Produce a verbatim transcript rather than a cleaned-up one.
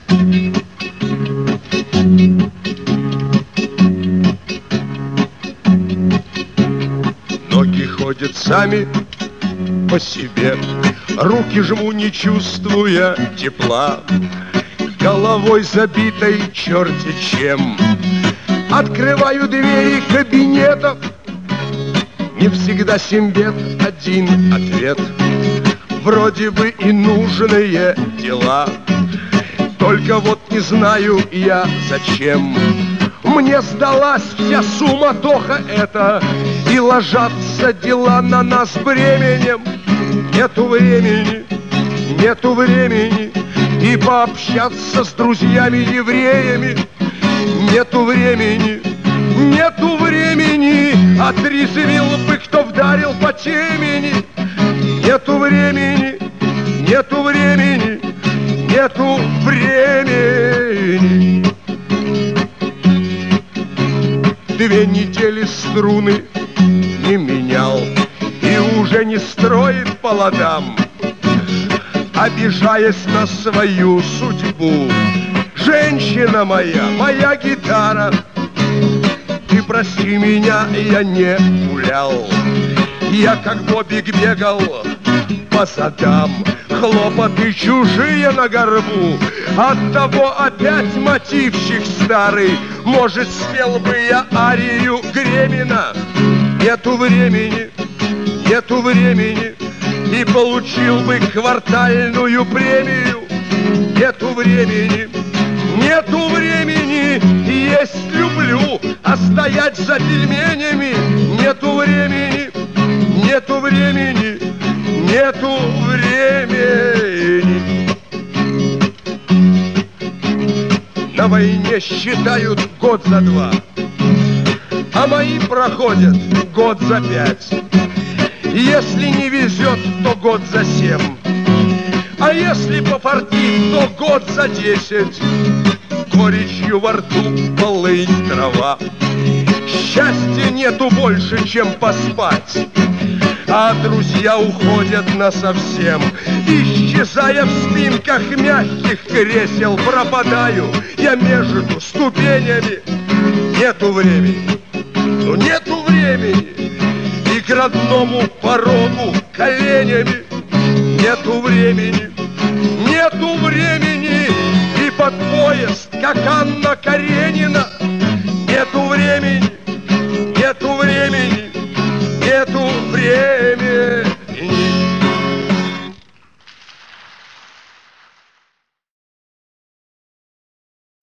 Ноги ходят сами по себе, руки жму, не чувствуя тепла, головой забитой черти чем. Открываю двери кабинетов, не всегда симбет один ответ. Вроде бы и нужные дела, только вот не знаю я зачем. Мне сдалась вся суматоха эта, и ложатся дела на нас бременем. Нету времени, нету времени и пообщаться с друзьями-евреями. Нету времени, нету времени, отрезвил бы, кто вдарил по темени. Нету времени, нету времени, нету времени. Две недели струны не менял и уже не строит по ладам, обижаясь на свою судьбу. Женщина моя, моя гитара, ты прости меня, я не гулял. Я как бобик бегал по садам, хлопоты чужие на горбу. Оттого опять мотивчик старый, может, спел бы я арию Гремина. Нету времени, нету времени, и получил бы квартальную премию. Нету времени, нету времени, есть люблю, а стоять за пельменями. Нету времени, нету времени, нету времени. На войне считают год за два, а мои проходят год за пять. Если не везет, то год за семь, а если пофартит, то год за десять. Горечью во рту полынь трава, счастья нету больше, чем поспать. А друзья уходят насовсем, исчезая в спинках мягких кресел. Пропадаю я между ступенями. Нету времени, ну нету времени, и к родному порогу коленями. Нету времени, нету времени, и под поезд, как Анна Каренина.